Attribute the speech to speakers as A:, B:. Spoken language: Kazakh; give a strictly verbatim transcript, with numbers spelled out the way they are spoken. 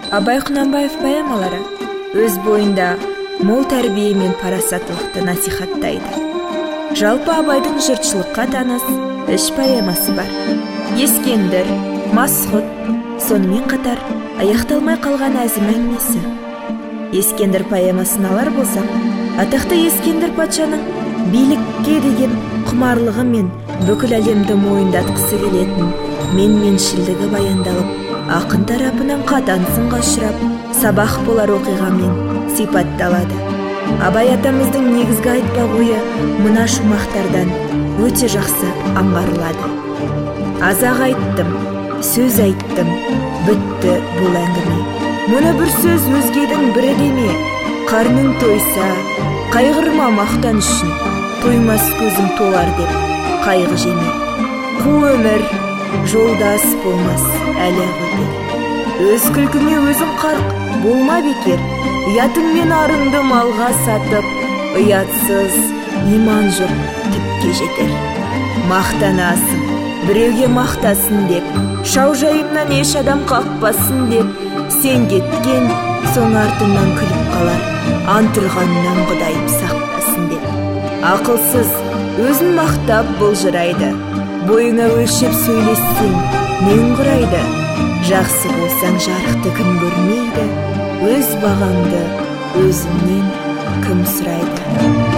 A: Абай Құнанбаев поэмалары өз бойында мол тәрбие мен парасаттылықты насихаттайды. Жалпы Абайдың жұртшылыққа таныс үш поэмасы бар: Ескендір, Масғұт, сонымен қатар аяқталмай қалған әзім әңгімесі. Ескендір поэмасын алар болсақ, атақты Ескендір патшаның билікке деген құмарлығы мен бүкіл әлемді мойындатқысы келетін менменшілдігі баяндалып, ақын тарапынан қатаң сынға ұшырап, сабақ болар оқиғамен сипатталады. Абай атамыздың негізгі айтпақ ойы мына шумақтардан өте жақсы аңғарылады. Азақ айттым, сөз айттым, бітті бұл әңгіме. Мұны бір сөз өзгенің бірі деме, қарның тойса, қайғырма мақтан үшін, тоймас көзім толар деп қайғы жеме. Қу өмір, жолдас болмас әлі өтер. Өз күлкіңе өзің қарқ, болма бекер. Ұятың мен арыңды малға сатып, ұятсыз иман жоқ тіпке жетер. Мақтанасың, біреуге мақтасын деп, шау жайымнан еш адам қақпасын деп, сен кеткен соң артыңнан күліп қалар, антырғаннан құдайым сақтасын деп. Ақылсыз өзін мақтап бұлжырайды, бойыңа өлшеп сөйлессең нең құрайды. Жақсы болсаң жарықты кім көрмейді, өз бағаңды өзіңнен кім сұрайды.